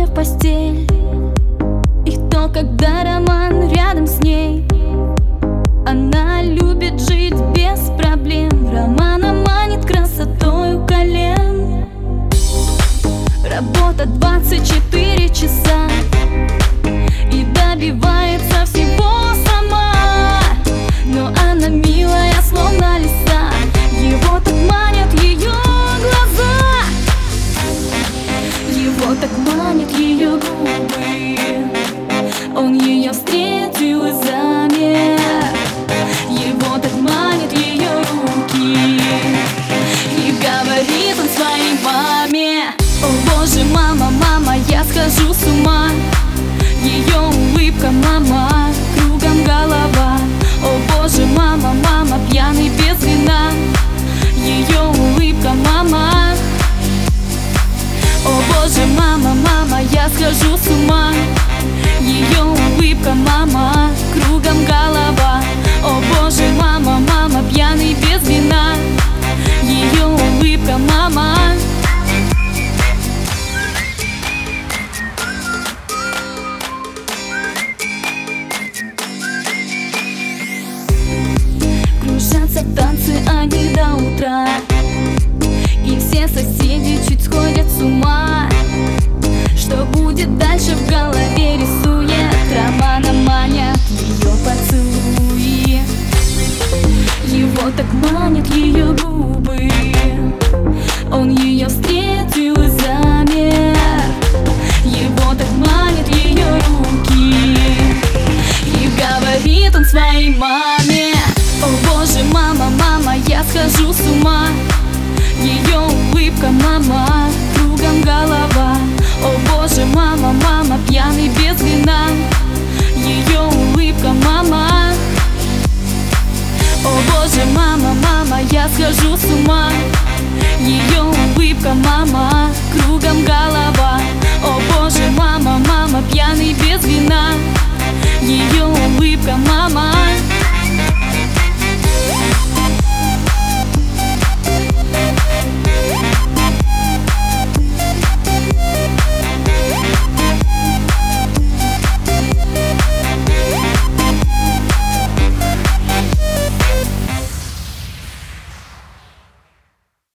в постель, и то, когда роман рядом с ней. Она любит жить без проблем, Романа манит красотой у колен. Работа 24 часа и добивается всего сама. Но она милая, словно лиса, его так манят ее глаза. Его так манят ее губы, он ее встретил и замер. Его так манят ее руки, и говорит он своей маме: о боже, мама, мама, я схожу с ума. Ее улыбка, мама, кругом голова. О боже, мама, мама, пьяный без вина. Ее улыбка, мама. О боже, мама, мама, я схожу с ума. Ее улыбка, мама, кругом голова. О боже, мама, мама, пьяный без вина. Ее улыбка, мама. Кружатся в танцы они до утра, и все соседи чуть сходят с ума. Что будет дальше, в голове рисует. Романа манят ее поцелуи, его так манят ее губы, он ее встретил и замер. Его так манят ее руки, и говорит он своей маме: о боже, мама, мама, я схожу с ума. Ее улыбка, мама, кругом голова. О боже, мама, мама, пьяный без вина. Ее улыбка, мама. О боже, мама, мама, я схожу с ума. Ее улыбка, мама, кругом голова. О боже, мама, мама, пьяный без вина. Ее улыбка, мама.